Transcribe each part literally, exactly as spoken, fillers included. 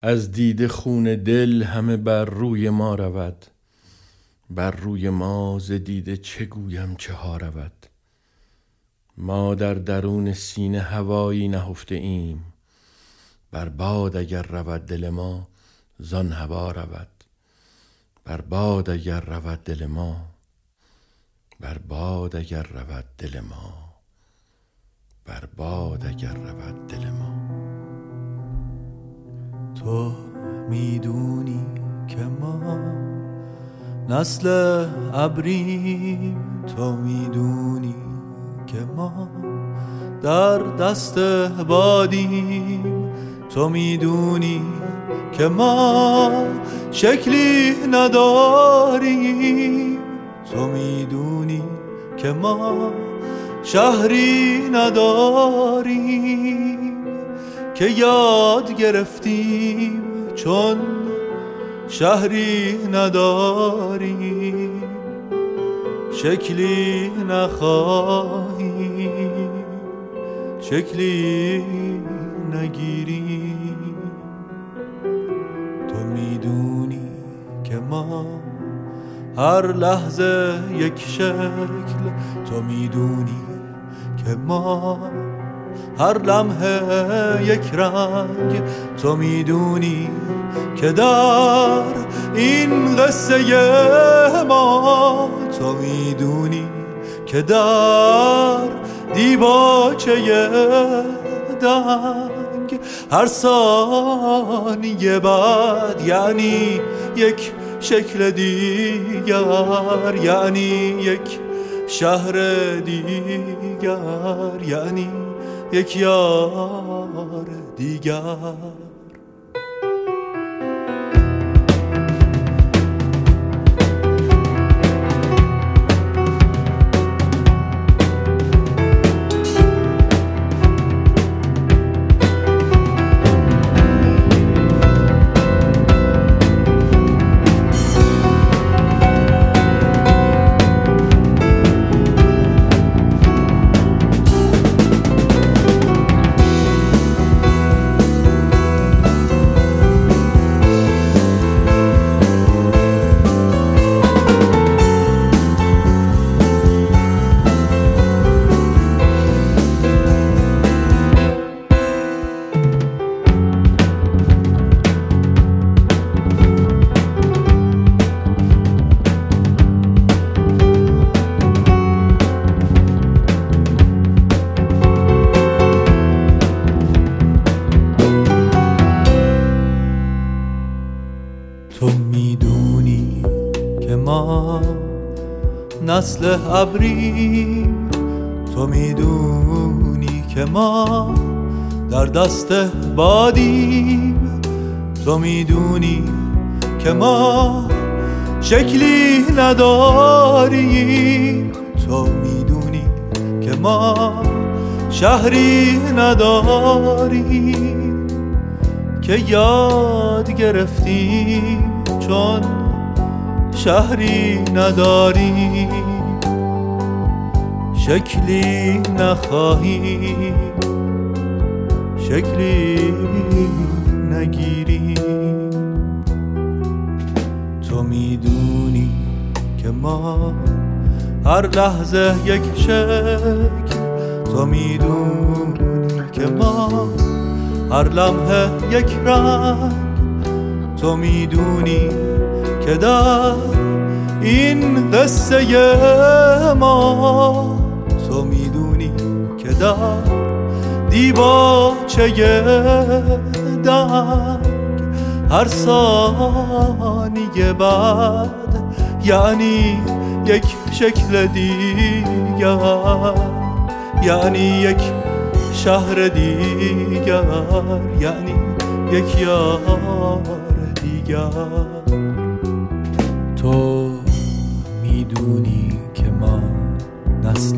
از دیده خون دل همه بر روی ما رود. بر روی ما ز دیده چه گویم چه ها رود. ما در درون سینه هوایی نهفته ایم. بر باد اگر رود دل ما زان هوا رود. بر باد اگر رود دل ما، بر باد اگر رود دل ما، بر باد اگر رود دل ما. تو میدونی که ما نسل ابریم، تو میدونی که ما در دست بادیم، تو میدونی که ما شکلی نداریم، تو میدونی که ما شهری نداریم، که یاد گرفتیم چون شهری نداریم، شکلی نخواهیم شکلی نگیریم. تو میدونی که ما هر لحظه یک شکل، تو میدونی که ما هر لمحه یک رنگ، تو میدونی که در این قصه ما، تو میدونی که در دیباچه دنگ هر ثانیه بعد یعنی یک شکل دیگر، یعنی یک شهر دیگر، یعنی یک یار دیگر. تو میدونی که ما نسل ابریم، تو میدونی که ما در دست بادیم، تو میدونی که ما شکلی نداریم، تو میدونی که ما شهری نداریم، که یاد گرفتیم چون شهری نداریم، شکلی نخواهیم شکلی نگیریم. تو میدونی که ما هر لحظه یک شکل، تو میدونی که ما هر لمحه یک رنگ، تو میدونی که در این قصه ما، تو میدونی که در دیباچه دنگ هر ثانیه بعد یعنی یک شکل دیگر، یعنی یک شهر دیگر، یعنی یک یار دیگر. تو میدونی که ما نسل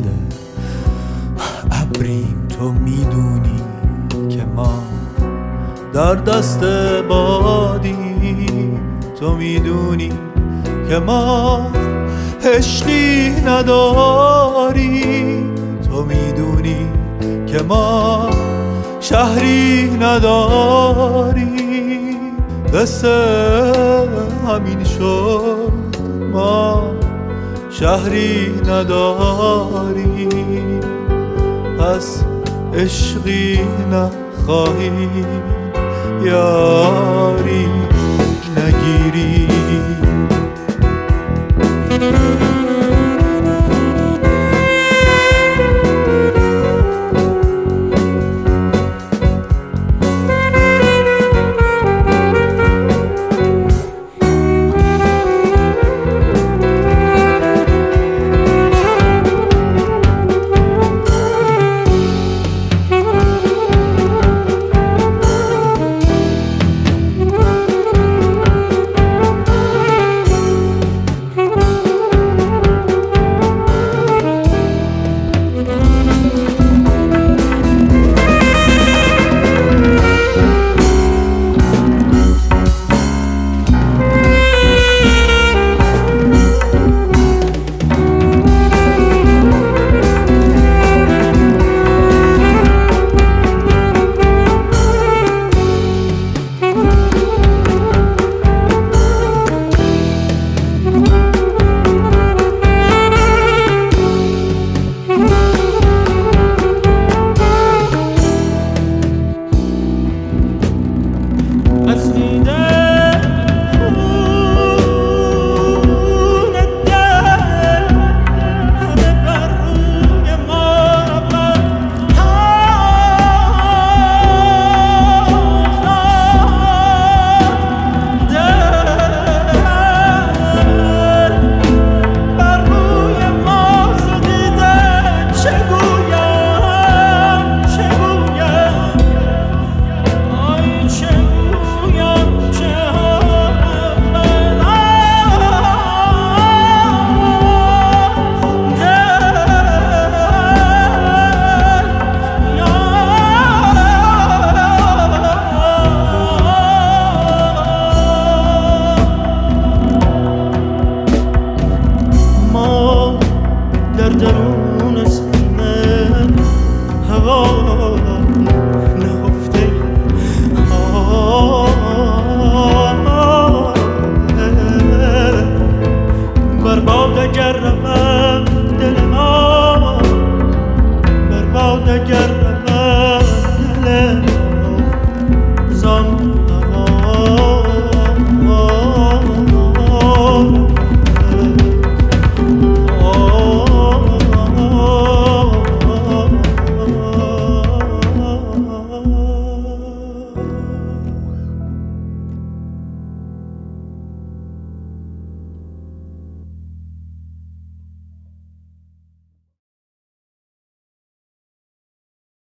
ابریم، تو میدونی که ما در دست بادیم، تو میدونی که ما عشقی نداریم، تو میدونی که ما شهری نداریم، دست همین شد ما شهری نداریم، پس عشقی نخواهیم، یاری نگیریم.